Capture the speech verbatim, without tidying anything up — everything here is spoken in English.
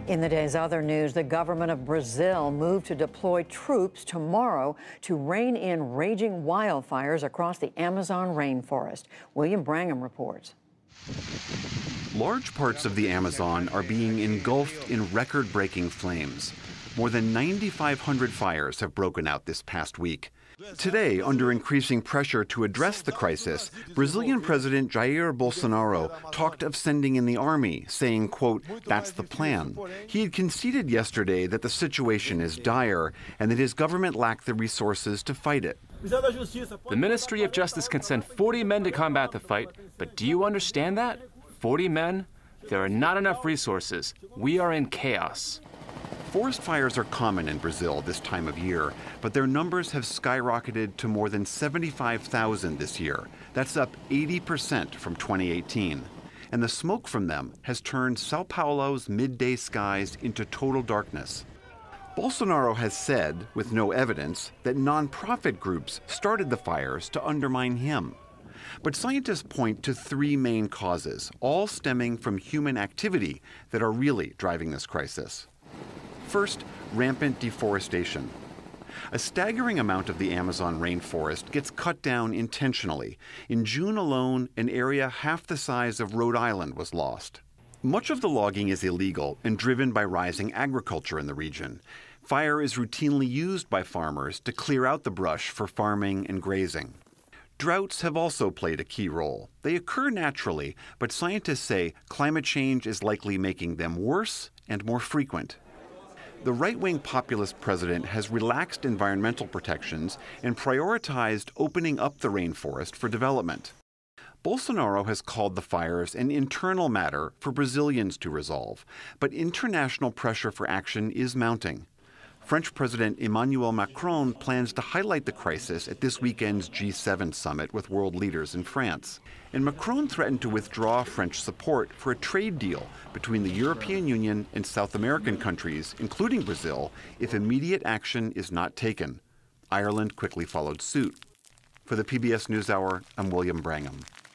In the day's other news, the government of Brazil moved to deploy troops tomorrow to rein in raging wildfires across the Amazon rainforest. William Brangham reports. Large parts of the Amazon are being engulfed in record-breaking flames. More than nine thousand five hundred fires have broken out this past week. Today, under increasing pressure to address the crisis, Brazilian President Jair Bolsonaro talked of sending in the army, saying, quote, "That's the plan." He had conceded yesterday that the situation is dire and that his government lacked the resources to fight it. The Ministry of Justice can send forty men to combat the fight, but do you understand that? forty men? There are not enough resources. We are in chaos. Forest fires are common in Brazil this time of year, but their numbers have skyrocketed to more than seventy-five thousand this year. That's up eighty percent from twenty eighteen. And the smoke from them has turned Sao Paulo's midday skies into total darkness. Bolsonaro has said, with no evidence, that nonprofit groups started the fires to undermine him. But scientists point to three main causes, all stemming from human activity, that are really driving this crisis. First, rampant deforestation. A staggering amount of the Amazon rainforest gets cut down intentionally. In June alone, an area half the size of Rhode Island was lost. Much of the logging is illegal and driven by rising agriculture in the region. Fire is routinely used by farmers to clear out the brush for farming and grazing. Droughts have also played a key role. They occur naturally, but scientists say climate change is likely making them worse and more frequent. The right-wing populist president has relaxed environmental protections and prioritized opening up the rainforest for development. Bolsonaro has called the fires an internal matter for Brazilians to resolve, but international pressure for action is mounting. French President Emmanuel Macron plans to highlight the crisis at this weekend's G seven summit with world leaders in France. And Macron threatened to withdraw French support for a trade deal between the European Union and South American countries, including Brazil, if immediate action is not taken. Ireland quickly followed suit. For the P B S NewsHour, I'm William Brangham.